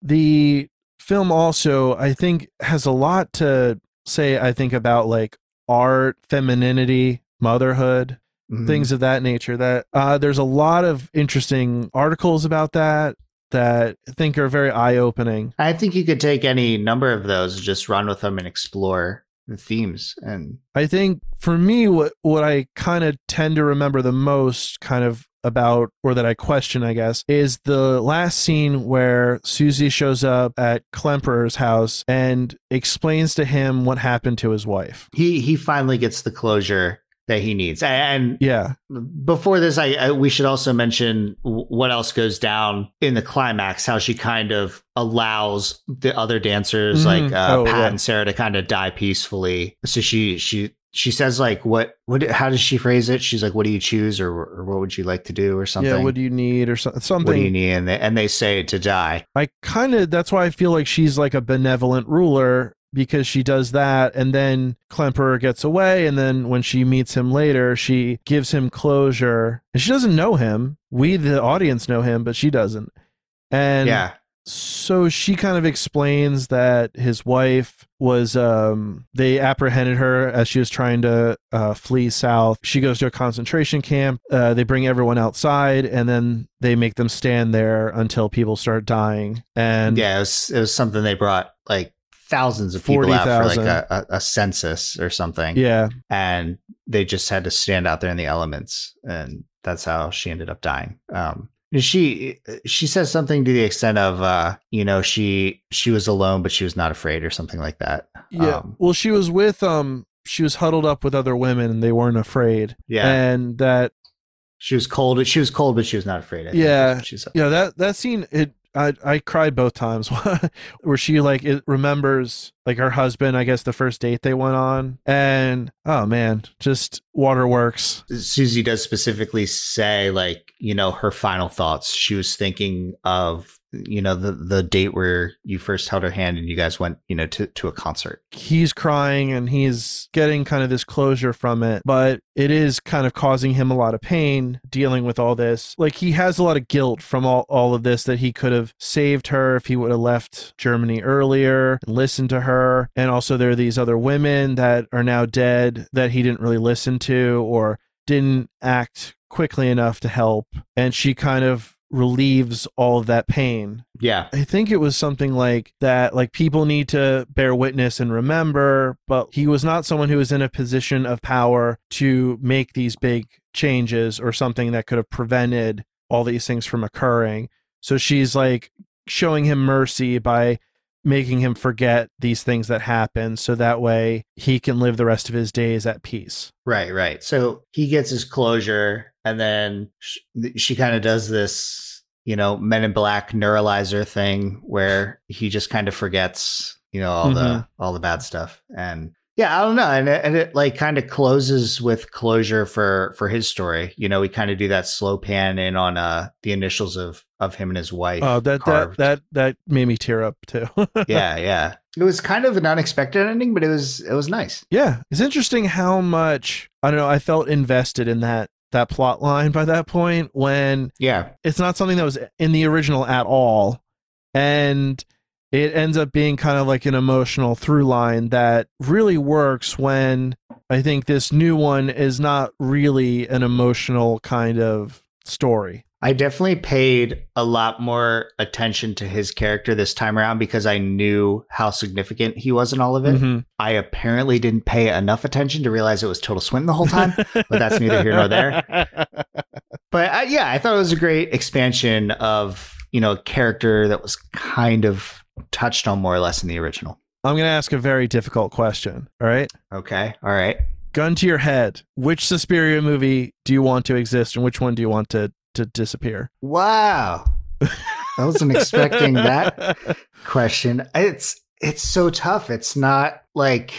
the film also, I think, has a lot to say, I think, about like art, femininity, motherhood, mm-hmm. things of that nature. That uh, there's a lot of interesting articles about that that I think are very eye-opening. I think you could take any number of those, just run with them and explore the themes. And I think for me, what what I kind of tend to remember the most kind of about, or that I question, I guess, is the last scene where Susie shows up at Klemperer's house and explains to him what happened to his wife. He he finally gets the closure that he needs. And yeah, before this, I, I we should also mention what else goes down in the climax, how she kind of allows the other dancers mm-hmm. like uh, oh, Pat yeah. and Sarah to kind of die peacefully. So she she she says like, what what how does she phrase it? She's like, what do you choose, or, or what would you like to do, or something? Yeah, what do you need, or so, something? What do you need? And they, and they say to die. I kind of, that's why I feel like she's like a benevolent ruler, because she does that, and then Klemperer gets away, and then when she meets him later, she gives him closure. And she doesn't know him. We, the audience, know him, but she doesn't. And yeah. So she kind of explains that his wife was, um, they apprehended her as she was trying to uh, flee south. She goes to a concentration camp. Uh, they bring everyone outside, and then they make them stand there until people start dying. And yeah, it was, it was something they brought like thousands of people forty, out for like thousand. a, a, a census or something. Yeah. And they just had to stand out there in the elements. And that's how she ended up dying. Um, She she says something to the extent of, uh, you know, she she was alone, but she was not afraid, or something like that. Yeah. Um, well, she was with um, she was huddled up with other women, and they weren't afraid. Yeah, and that she was cold. She was cold, but she was not afraid. I yeah, think she said. yeah. That that scene, it I I cried both times, where she like it remembers like her husband, I guess the first date they went on, and oh man, just waterworks. Susie does specifically say, like, you know, her final thoughts. She was thinking of, you know, the the date where you first held her hand and you guys went, you know, to, to a concert. He's crying and he's getting kind of this closure from it, but it is kind of causing him a lot of pain dealing with all this. Like, he has a lot of guilt from all, all of this, that he could have saved her if he would have left Germany earlier and listened to her. And also there are these other women that are now dead that he didn't really listen to or didn't act quickly enough to help. And she kind of relieves all of that pain. Yeah. I think it was something like that, like people need to bear witness and remember, but he was not someone who was in a position of power to make these big changes or something that could have prevented all these things from occurring. So she's like showing him mercy by making him forget these things that happened, so that way he can live the rest of his days at peace. Right, right. So he gets his closure, and then she, she kind of does this, you know, Men in Black neuralizer thing where he just kind of forgets, you know, all mm-hmm. the all the bad stuff. And yeah, I don't know. And it, and it like kind of closes with closure for for his story. You know, we kind of do that slow pan in on uh the initials of of him and his wife. Oh, that carved. that that that made me tear up too. yeah, yeah. It was kind of an unexpected ending, but it was it was nice. Yeah, it's interesting how much, I don't know, I felt invested in that that plot line by that point, when yeah, it's not something that was in the original at all, and it ends up being kind of like an emotional through line that really works when I think this new one is not really an emotional kind of story. I definitely paid a lot more attention to his character this time around because I knew how significant he was in all of it. Mm-hmm. I apparently didn't pay enough attention to realize it was Tilda Swinton the whole time, but that's neither here nor there. But I, yeah, I thought it was a great expansion of, you know, a character that was kind of touched on more or less in the original. I'm going to ask a very difficult question. All right. Okay. All right. Gun to your head. Which Suspiria movie do you want to exist, and which one do you want to, to disappear? Wow. I wasn't expecting that question. It's, it's so tough. It's not like,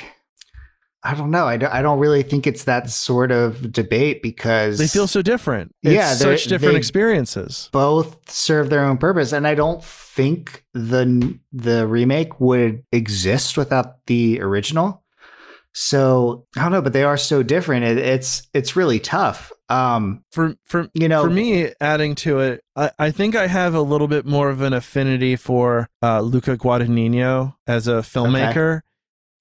I don't know. I don't, I don't really think it's that sort of debate because they feel so different. It's yeah, such different experiences. Both serve their own purpose, and I don't think the the remake would exist without the original. So I don't know, but they are so different. It, it's it's really tough. Um, for for you know, for me, adding to it, I, I think I have a little bit more of an affinity for uh, Luca Guadagnino as a filmmaker. Okay.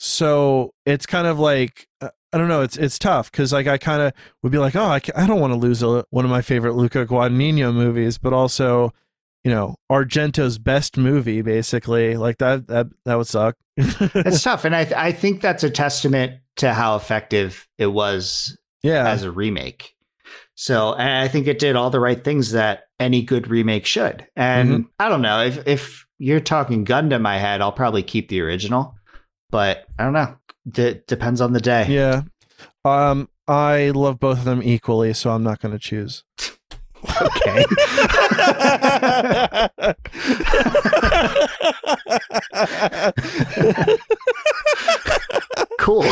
So it's kind of like, I don't know, it's it's tough because like I kind of would be like, oh, I, I don't want to lose a, one of my favorite Luca Guadagnino movies, but also, you know, Argento's best movie, basically. Like that that that would suck. It's tough, and I th- I think that's a testament to how effective it was yeah. as a remake. So and I think it did all the right things that any good remake should. And mm-hmm. I don't know, if if you're talking gun to my head, I'll probably keep the original. But I don't know. D- depends on the day. Yeah. Um, I love both of them equally, so I'm not going to choose. Okay. Cool.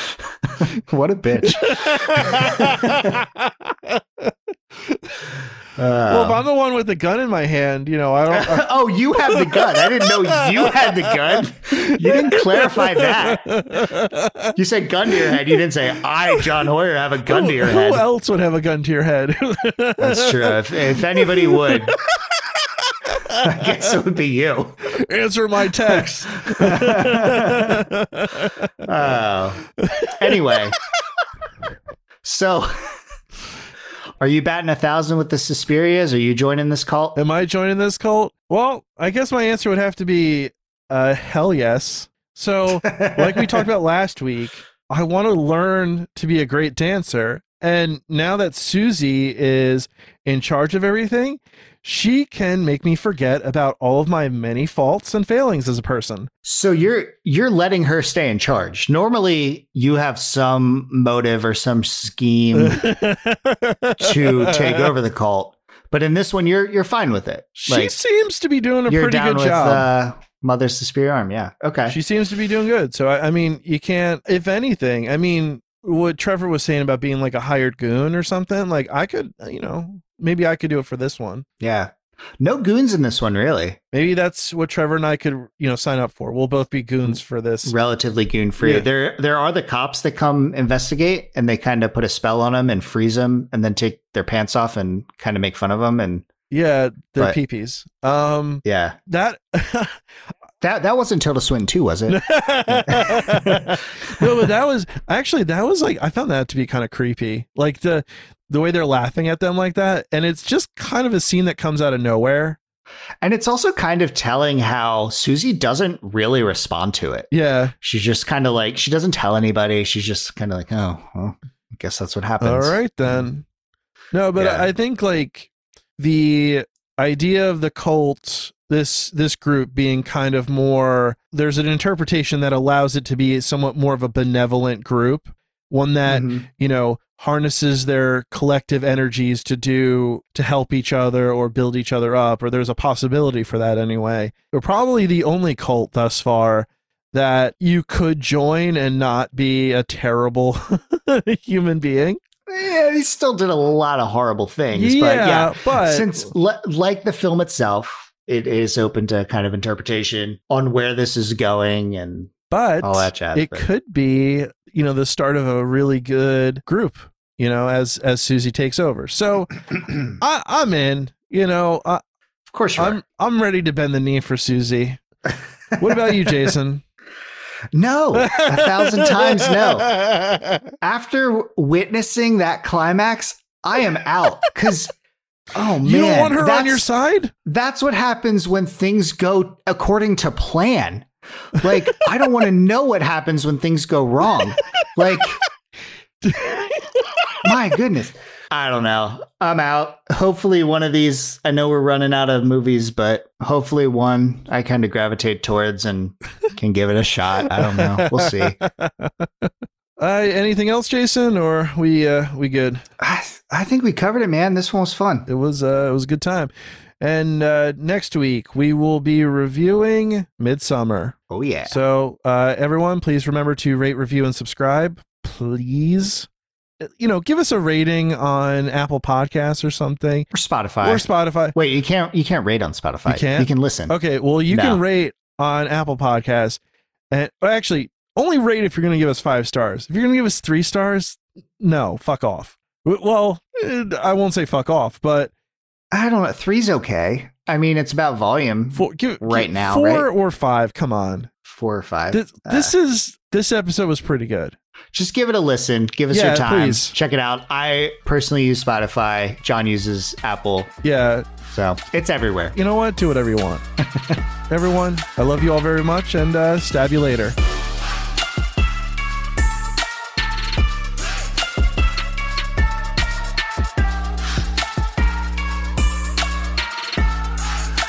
What a bitch. Well, if I'm the one with the gun in my hand, you know, I don't. I... oh, you have the gun. I didn't know you had the gun. You didn't clarify that. You said gun to your head. You didn't say, I, John Hoyer, have a gun who, to your who head. Who else would have a gun to your head? That's true. If, if anybody would, I guess it would be you. Answer my text. Oh. Anyway. So, are you batting a thousand with the Suspirias? Are you joining this cult? Am I joining this cult? Well, I guess my answer would have to be uh, hell yes. So, like we talked about last week, I want to learn to be a great dancer. And now that Susie is in charge of everything, she can make me forget about all of my many faults and failings as a person. So you're you're letting her stay in charge. Normally, you have some motive or some scheme to take over the cult, but in this one, you're you're fine with it. She like, seems to be doing a pretty down good with, job. Uh, Mother Suspiriarum, yeah. Okay. She seems to be doing good. So I, I mean, you can't. If anything, I mean, what Trevor was saying about being like a hired goon or something, like I could, you know. Maybe I could do it for this one. Yeah. No goons in this one, really. Maybe that's what Trevor and I could, you know, sign up for. We'll both be goons for this. Relatively goon free. Yeah. There there are the cops that come investigate and they kind of put a spell on them and freeze them and then take their pants off and kind of make fun of them. And yeah, their peepees. Um, yeah. That... That that wasn't Tilda Swinton too, was it? No, but that was actually that was like I found that to be kind of creepy. Like the the way they're laughing at them like that, and it's just kind of a scene that comes out of nowhere. And it's also kind of telling how Susie doesn't really respond to it. Yeah, she's just kind of like she doesn't tell anybody. She's just kind of like, oh, well, I guess that's what happens. All right then. No, but yeah. I think like the idea of the cult. This this group being kind of more, there's an interpretation that allows it to be somewhat more of a benevolent group, one that, mm-hmm. you know, harnesses their collective energies to do, to help each other or build each other up, or there's a possibility for that anyway. We're probably the only cult thus far that you could join and not be a terrible human being. Yeah, he still did a lot of horrible things, yeah, but yeah, but since le- like the film itself, it is open to kind of interpretation on where this is going and but all that jazz. It but. could be, you know, the start of a really good group, you know, as as Susie takes over. So I, I'm in, you know. Uh, of course you I'm, are. I'm ready to bend the knee for Susie. What about you, Jason? No, a thousand times no. After witnessing that climax, I am out because... Oh man, you don't want her on your side? That's what happens when things go according to plan. Like, I don't want to know what happens when things go wrong. Like, my goodness. I don't know. I'm out. Hopefully one of these, I know we're running out of movies, but hopefully one I kind of gravitate towards and can give it a shot. I don't know. We'll see. Uh, anything else, Jason, or we uh, we good? I I think we covered it, man. This one was fun. It was uh, it was a good time. And uh, next week we will be reviewing Midsommar. Oh yeah. So uh, everyone, please remember to rate, review, and subscribe. Please, you know, give us a rating on Apple Podcasts or something, or Spotify, or Spotify. Wait, you can't you can't rate on Spotify. You can't. You can listen. Okay, well you no. can rate on Apple Podcasts, and actually. Only rate if you're going to give us five stars. If you're going to give us three stars, no, fuck off. Well, I won't say fuck off, but I don't know. Three's okay. I mean, it's about volume four, give, right give now. Four right? or five. Come on, four or five. This, uh, this is this episode was pretty good. Just give it a listen. Give us yeah, your time. Please. Check it out. I personally use Spotify. John uses Apple. Yeah. So it's everywhere. You know what? Do whatever you want. Everyone, I love you all very much, and uh, stab you later.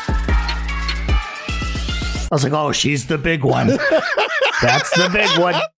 I was like, oh, she's the big one. That's the big one.